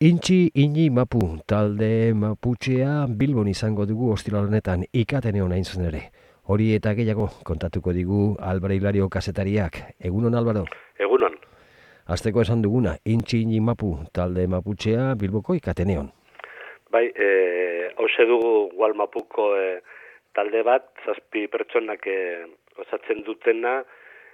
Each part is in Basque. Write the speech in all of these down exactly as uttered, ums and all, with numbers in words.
Intxi Ini Mapu talde Maputxea Bilbon izango dugu ostiral honetan ikateneon hain zuzen ere. Hori eta gehiago kontatuko digu Álvaro Hilario kazetariak. Egunon, Álvaro? Egunon. Azteko esan duguna, Intxi Ini Mapu talde Maputxea Bilboko ikateneon. Bai, e, hause dugu Gual Mapuko e, talde bat, zazpi pertsonak e, osatzen dutena,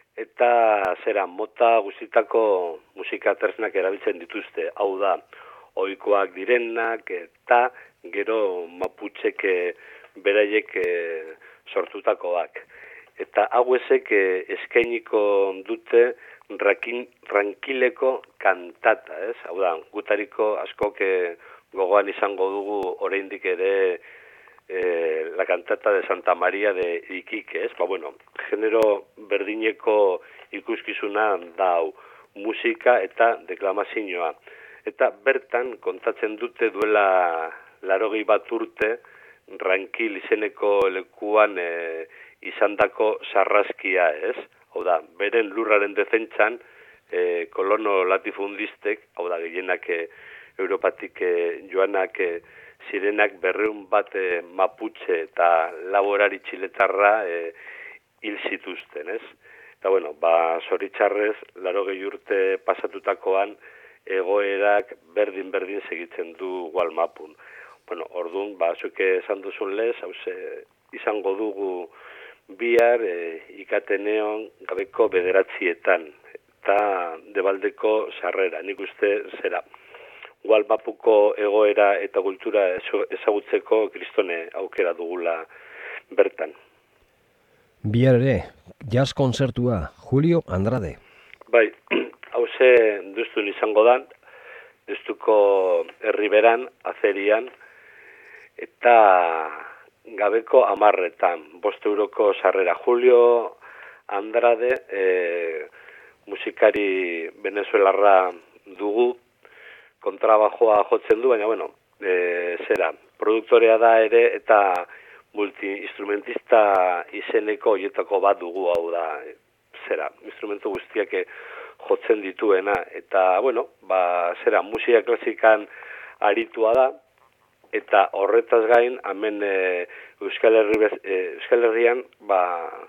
eta zera mota guztitako musika tresnak erabiltzen dituzte. Hau da, ohikoak direnak eta gero Maputxek e, beraiek e, sortutakoak. Eta hauesek e, eskainiko dute rakin, rankileko kantata, ez? Hau da, gutariko askok e, gogoan izango dugu oraindik ere e, la cantata de Santa María de Iquique, ez? Ba, bueno, genero berdineko ikuskizuna da hau, musika eta deklamazioa. Eta bertan kontatzen dute duela larogei bat urte, Rankil izeneko lekuan e, izandako sarraskia, ez? Hau da, beren lurraren defentsan e, kolono latifundistek, hau da, gehienak e, Europatik e, joanak e, zirenak berreun bat e, Maputxe eta laborari txiletarra e, hil zituzten, ez? Eta, bueno, ba, zoritxarrez, larogei urte pasatutakoan, egoerak berdin-berdin segitzen du Gual Mapun. Bueno, orduan, ba, zuke esan duzun lez, hauze, izango dugu bihar e, ikateneon gabeko bederatzietan, eta debaldeko sarrera, nik uste zera. Gual Mapuko egoera eta kultura ezagutzeko kristone aukera dugula bertan. Bihar ere, jazz konzertua, Julio Andrade. Bai, hauze duztun izango da, duztuko herriberan, azerian, eta gabeko amarretan, bost euroko sarrera. Julio Andrade, e, musikari venezuelarra dugu, kontrabajoa jotzen du, baina, bueno, e, zera, produktorea da ere, eta multi-instrumentista izeneko horietako bat dugu, hau da, zera, instrumentu guztiak jotzen dituena, eta, bueno, ba, zera, musika klasikan aritua da, eta horretaz gain, hemen e, Euskal, Herri, e, Euskal Herrian, ba,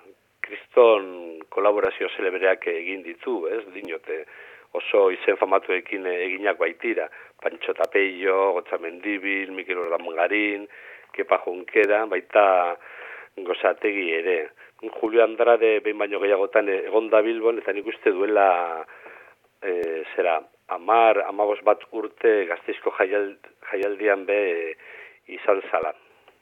kriston kolaborazio zelebreak egin ditu, ez, dinote, oso izen famatuekin eginak baitira, Pancho Tapello, Gotza Mendibil, Mikel Urdamungarin, Kepa Junkera, baita Gozategi ere. Julio Andrade behin baino gehiagotan egon da Bilbon, eta nik uste duela e, zera, amar, amagos bat urte Gasteizko jaiald, jaialdian be e, izan zala.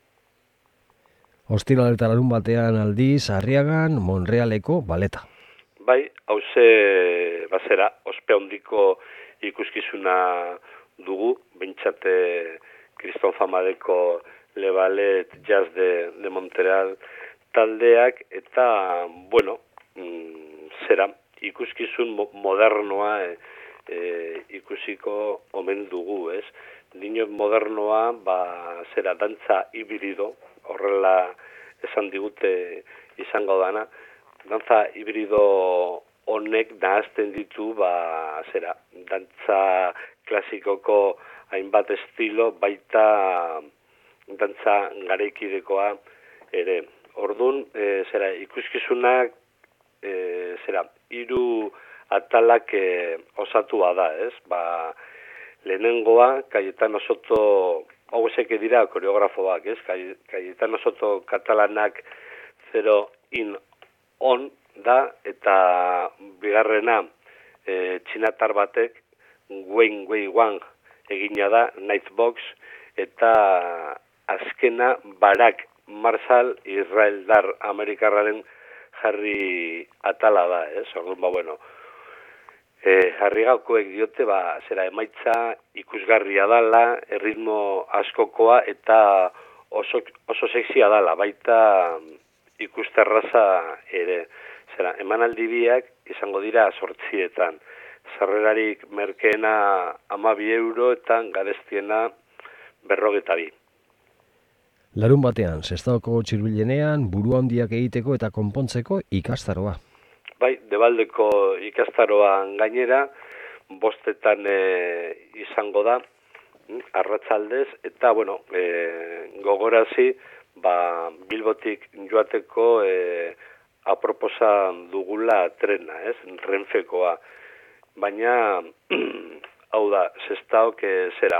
Ostiral eta larun batean aldiz, Arriagan, Monrealeko baleta. Bai, hauze, bazera, ospe handiko ikuskizuna dugu, bentsate Kriston Famadeko Le Ballet Jazz de, de Montreal taldeak, eta, bueno, mm, zera, ikuskizun modernoa e, e, ikusiko omen dugu, ez? Dino modernoa, ba, zera, dantza hibrido, horrela esan digute izango dana, dantza hibrido honek nahazten ditu, ba, zera, dantza klasikoko hainbat estilo, baita dantza garaikidekoa ere. Orduan, e, zera, ikuskizunak, e, zera, hiru atalak e, osatua da, ez? Ba, lehenengoa, Cayetano Soto, hauesek dira koreografoak, ez? Cayetano Soto katalanak zero in on da, eta bigarrena e, txinatar batek Wayne Wei Wang egina da, Nightbox, eta azkena Barak Marshall Israeldar Amerikarraren jarri atala da, ez? Orduan, ba, bueno, e, jarri gaukoek diote, ba, zera emaitza ikusgarria dala, erritmo askokoa, eta oso, oso sexia dala, baita ikusterraza ere. Zera, emanaldi biak izango dira sortzietan. Sarrerarik merkeena amabi euro eta garestiena berrogeta bi. Larun batean, Sestaoko txirbilenean, buru handiak egiteko eta konpontzeko ikastaroa. Bai, debaldeko ikastaroan gainera, bostetan e, izango da, arratsaldez, eta, bueno, e, gogorazi, ba, Bilbotik joateko e, aproposa dugula trena, ez? Renfekoa. Baina, hau da, Sestaok e, zera,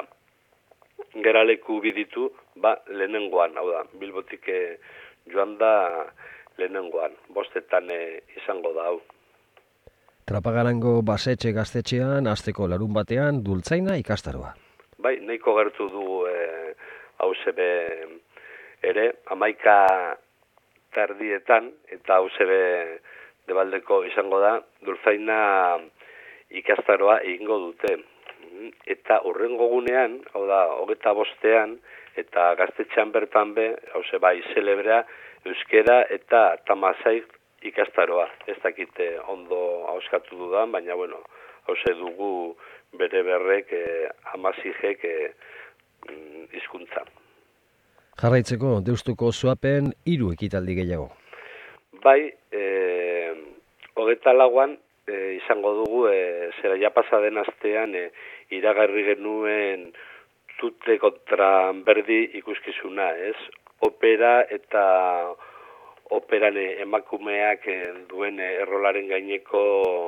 geraleku biditu, ba, lehenengoan, hau da, Bilbotik e, joan da lehenengoan, bostetan e, izango da, hau. Trapagarango basetxe gaztetxean, asteko larun batean, dultzaina ikastaroa. Bai, nahiko gertu dugu e, hau zebe ere, amaika tardietan, eta hau zebe debaldeko izango da, dultzaina ikastaroa egingo dute. Eta hurrengo gunean, hau da, hogeta bostean, eta gaztetxean bertan be, hau ze bai, zelebrea, euskera eta tamazaik ikastaroa. Ez dakite ondo hauskatu dudan, baina, bueno, hau ze dugu bere berrek eh, amazijek eh, hizkuntza. Jarraitzeko, deustuko zuapen hiru ekitaldi gehiago. Bai, eh, hogeta lauan eh, izango dugu, eh, zera ja pasaden astean eh, iragarri genuen tute kontra berdi ikuskizuna, ez? Opera eta operan emakumeak duen errolaren gaineko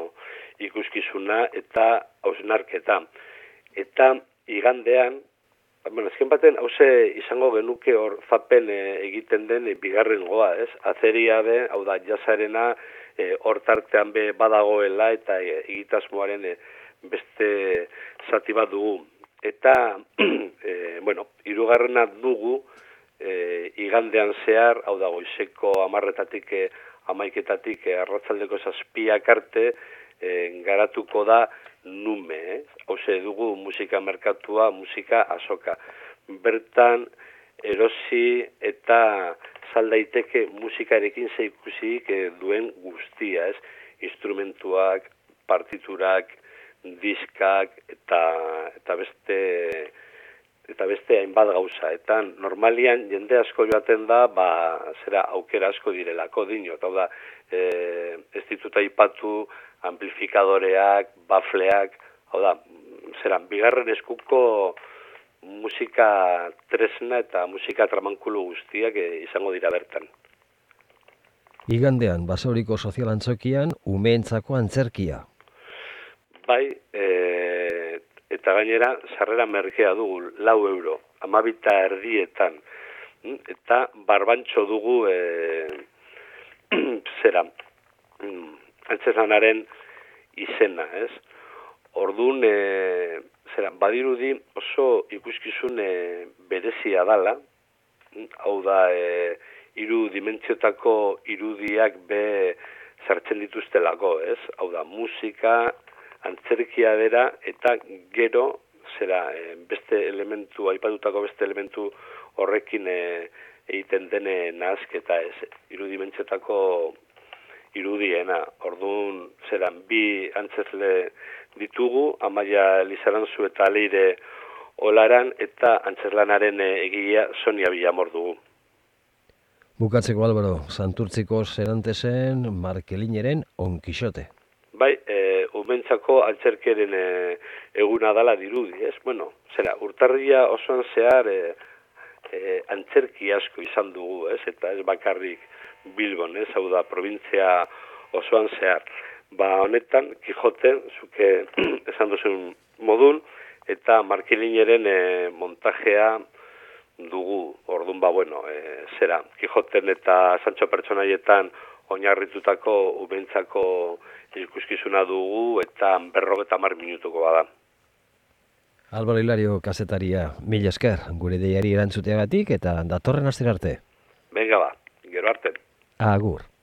ikuskizuna eta hausnarketa. Eta igandean, bueno, azken baten, hauze izango genuke hor zapen e, egiten den e, bigarren goa, ez? Azeria be, hau da, jazarena e, hor tartean be badagoela eta e, egitasmoaren e, beste zati bat dugu. Eta, e, bueno, hirugarrena dugu, e, igandean zehar, hau da, goizeko amarretatik, e, amaiketatik, e, arratzaldeko zazpiak arte, e, garatuko da nume, eh? Hauze dugu musika merkatua, musika azoka. Bertan erosi eta saldaiteke musikarekin zeikusik e, duen guztia, ez? Instrumentuak, partiturak, diskak eta eta beste eta beste hainbat gauza. Eta normalian jende asko joaten da, ba, zera aukera asko direlako dino. Eta da, e, ez ditut aipatu amplifikadoreak, bafleak, hau da, zera, bigarren eskuko musika tresna eta musika tramankulu guztiak e, izango dira bertan. Igandean, Basauriko sozial antzokian, umeentzako antzerkia. Bai, e, eta gainera, sarrera merkea dugu, lau euro, amabita erdietan. Eta barbantxo dugu, e, zera, antzezlanaren izena, ez? Orduan, e, zera, badirudi oso ikuskizun e, berezia dala, hau da, e, hiru dimentsiotako irudiak be sartzen dituztelako, ez? Hau da, musika, antzerkia bera, eta gero, zera, e, beste elementu, aipatutako beste elementu horrekin e, egiten dene nahazketa, ez? Hiru dimentsiotako irudiena. Orduan, zeran, bi antzezle ditugu, Amaia Lizaranzu eta Leire Olaran, eta antzezlanaren egia Sonia Villamor dugu. Bukatzeko, Álvaro, Santurtziko Serantezen, Markelineren On Quixote. Bai, e, umentzako antzerkeren e, eguna dala dirudi, ez? Bueno, zera, urtarria osoan zehar e, e, antzerki asko izan dugu, ez? Eta ez bakarrik Bilbon, ez? Hau da, provintzia osoan zehar. Ba, honetan, Quijote, zuke esan duzun modun, eta Markelineren e, montajea dugu, orduan, ba, bueno, e, zera, Quijoten eta Sancho pertsonaietan oinarritutako umentzako ikuskizuna dugu, eta berrogeta mar minutuko bada. Álvaro Hilario kazetaria, mila esker, gure deiari erantzuteagatik, eta datorren astera arte. Venga ba, gero arte. Agur.